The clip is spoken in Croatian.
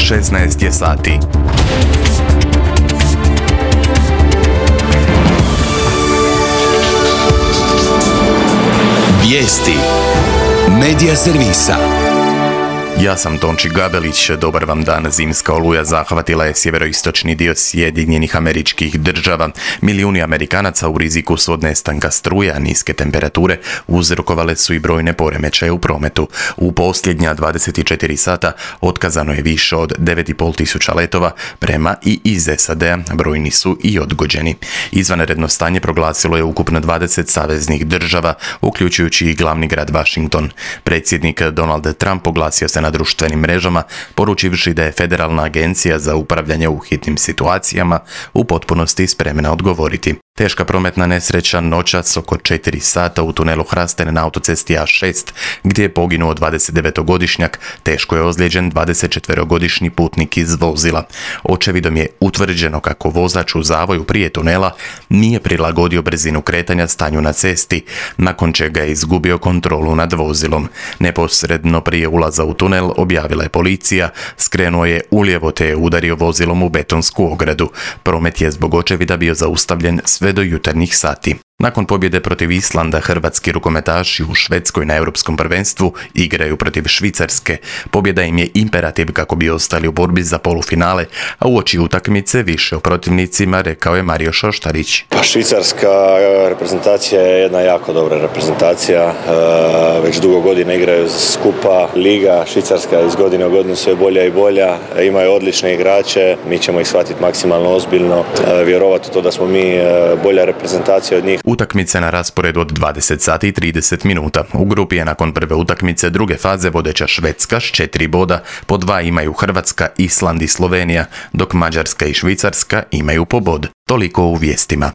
16 je sati. Vijesti Medija servisa. Ja sam Tonči Gabelić, dobar vam dan. Zimska oluja zahvatila je sjeveroistočni dio Sjedinjenih Američkih Država. Milijuni Amerikanaca u riziku su od nestanka struje, a niske temperature uzrokovale su i brojne poremećaje u prometu. U posljednja 24 sata otkazano je više od 9,5 tisuća letova prema i iz SAD-a, brojni su i odgođeni. Izvanredno stanje proglasilo je ukupno 20 saveznih država, uključujući i glavni grad Washington. Predsjednik Donald Trump oglasio se na društvenim mrežama, poručivši da je Federalna agencija za upravljanje u hitnim situacijama u potpunosti spremna odgovoriti. Teška prometna nesreća noćas oko 4 sata u tunelu Hrasten na autocesti A6, gdje je poginuo 29-godišnjak, teško je ozlijeđen 24-godišnji putnik iz vozila. Očevidom je utvrđeno kako vozač u zavoju prije tunela nije prilagodio brzinu kretanja stanju na cesti, nakon čega je izgubio kontrolu nad vozilom. Neposredno prije ulaza u tunel, objavila je policija, skrenuo je ulijevo te je udario vozilom u betonsku ogradu. Promet je zbog očevida bio zaustavljen sve do jutarnjih sati. Nakon pobjede protiv Islanda, hrvatski rukometaši u Švedskoj na Europskom prvenstvu igraju protiv Švicarske. Pobjeda im je imperativ kako bi ostali u borbi za polufinale, a uoči utakmice više o protivnicima rekao je Mario Šoštarić. Švicarska reprezentacija je jedna jako dobra reprezentacija. Već dugo godina igraju skupa. Liga Švicarska iz godine u godinu sve bolja i bolja. Imaju odlične igrače. Mi ćemo ih shvatiti maksimalno ozbiljno. Vjerovati u to da smo mi bolja reprezentacija od njih. Utakmice na rasporedu od 20 sati i 30 minuta. U grupi je nakon prve utakmice druge faze vodeća Švedska s 4 boda, po 2 imaju Hrvatska, Island i Slovenija, dok Mađarska i Švicarska imaju po bod. Toliko u vijestima.